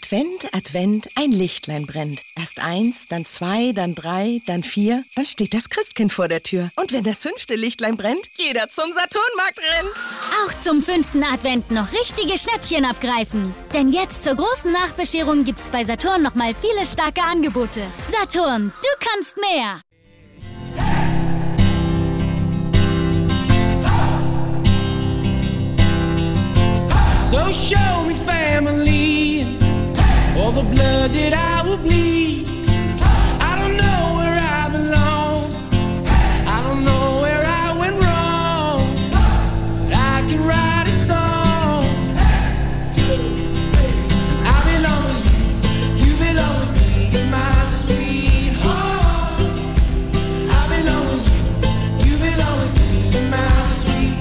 Advent, Advent, ein Lichtlein brennt. Erst 1, dann 2, dann 3, dann 4. Dann steht das Christkind vor der Tür. Und wenn das 5. Lichtlein brennt, jeder zum Saturnmarkt rennt. Auch zum 5. Advent noch richtige Schnäppchen abgreifen. Denn jetzt zur großen Nachbescherung gibt's bei Saturn nochmal viele starke Angebote. Saturn, du kannst mehr! So show me family, all the blood that I will bleed. I don't know where I belong, I don't know where I went wrong, but I can write a song. I belong with you, you belong with me, my sweetheart. I belong with you belong with me, my sweetheart.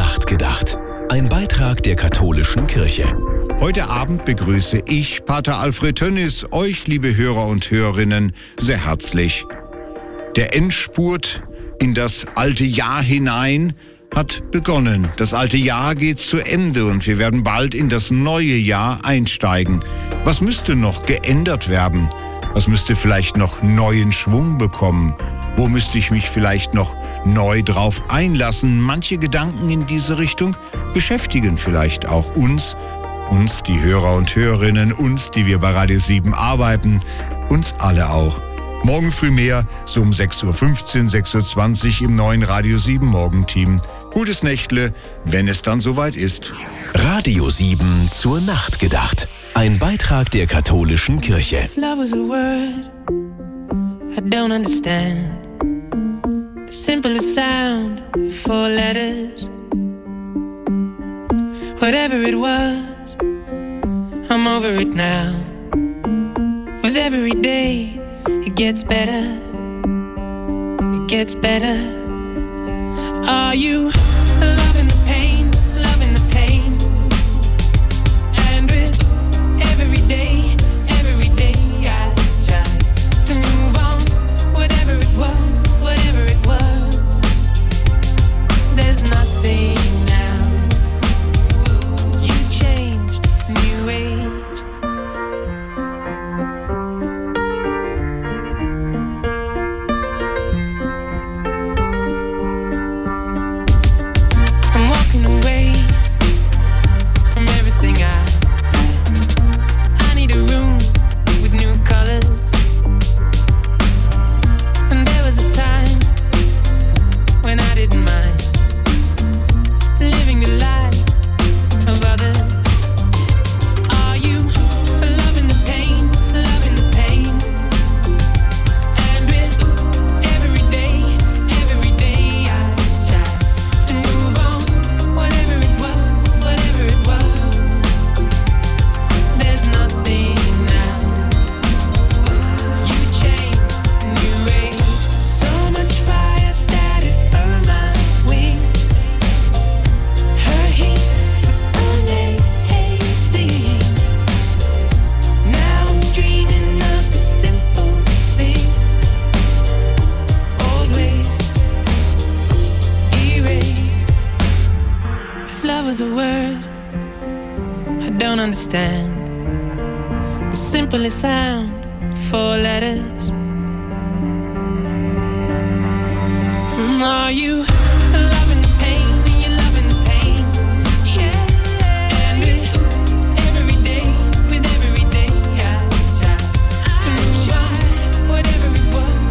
Nacht gedacht. Ein Beitrag der katholischen Kirche. Heute Abend begrüße ich, Pater Alfred Tönnis, euch, liebe Hörer und Hörerinnen, sehr herzlich. Der Endspurt in das alte Jahr hinein hat begonnen. Das alte Jahr geht zu Ende und wir werden bald in das neue Jahr einsteigen. Was müsste noch geändert werden? Was müsste vielleicht noch neuen Schwung bekommen? Wo müsste ich mich vielleicht noch neu drauf einlassen? Manche Gedanken in diese Richtung beschäftigen vielleicht auch uns, die Hörer und Hörerinnen, uns, die wir bei Radio 7 arbeiten, uns alle auch. Morgen früh mehr, so um 6.15 Uhr, 6.20 Uhr im neuen Radio 7 Morgenteam. Gutes Nächtle, wenn es dann soweit ist. Radio 7 zur Nacht gedacht. Ein Beitrag der katholischen Kirche. Love was a word I don't understand. The simplest sound, 4 letters. Whatever it was, I'm over it now. With every day, it gets better. It gets better. Are you loving the pain, loving the pain? And with every day I try to move on. Whatever it was, there's nothing now. You changed, new age. I'm walking away from everything I need a room with new colors. And there was a time when I didn't mind living the life of others. Are you loving the pain, loving the pain? And with every day I try to move on. Whatever it was, there's nothing now. You changed, new age. So much fire that it burned my wings. Her heat was amazing. Now I'm dreaming of the simple thing. Old ways erased. If love was a word I don't understand. The simplest sound, 4 letters. Are you loving the pain? Are you loving the pain? Yeah. And with every day I try to move on. Whatever it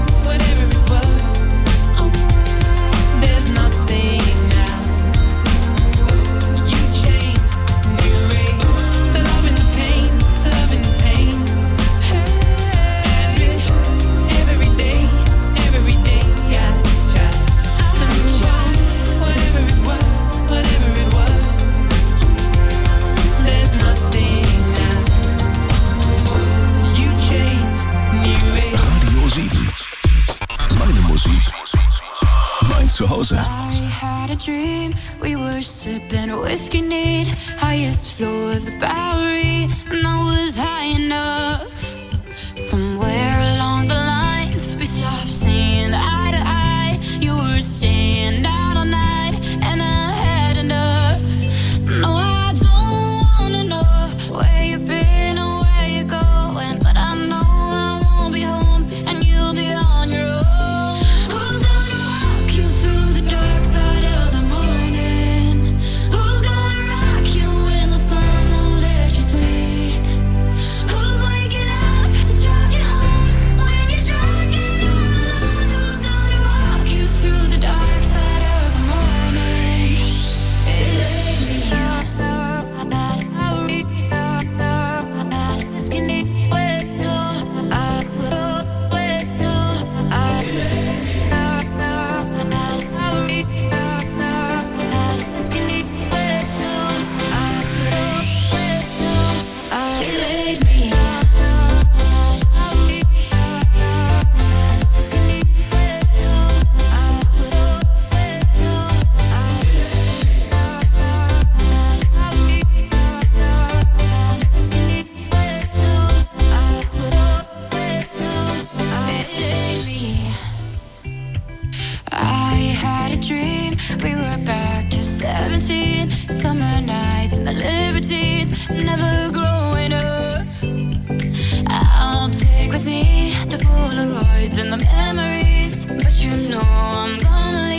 was, there's nothing now. You changed, new age. Loving the pain, loving the pain. And with every day I try to move on. Whatever it was, there's nothing now. You changed, new age. Radio 7. Meine Musik. Mein Zuhause. I had a dream, we were sipping whiskey neat, highest floor of the Bowery, and I was high enough. Somewhere along the lines, we stopped seeing eye to eye. You were staying out all night, and I had enough. No, I don't wanna know where you've been or where you're going, but I know I won't be home, and you'll be on your own. Who's gonna walk you through the dark side of the morning? Who's gonna rock you when the sun won't let you sleep? Who's waking up to drive you home had a dream. We were back to 17. Summer nights and the libertines. Never growing up. I'll take with me the Polaroids and the memories. But you know I'm gonna